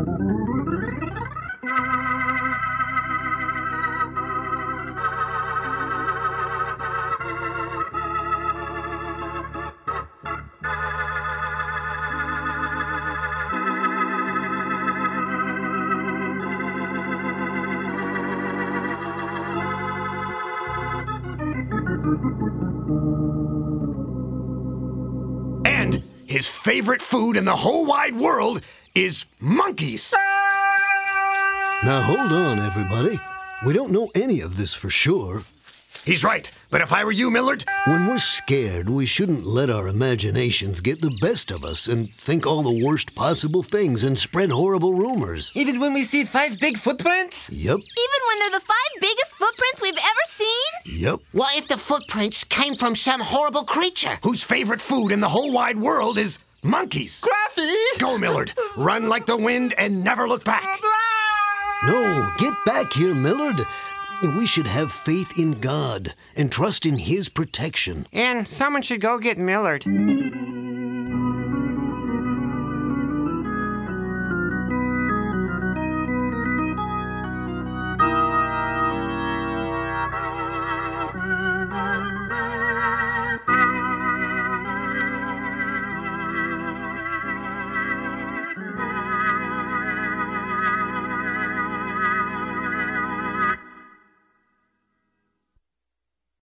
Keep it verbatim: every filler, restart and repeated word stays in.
And his favorite food in the whole wide world is monkeys. Now hold on, everybody. We don't know any of this for sure. He's right, but if I were you, Millard... When we're scared, we shouldn't let our imaginations get the best of us and think all the worst possible things and spread horrible rumors. Even when we see five big footprints? Yep. Even when they're the five biggest footprints we've ever seen? Yep. What if the footprints came from some horrible creature? Whose favorite food in the whole wide world is monkeys. Scruffy! Go, Millard. Run like the wind and never look back. No, get back here, Millard. We should have faith in God and trust in His protection. And someone should go get Millard.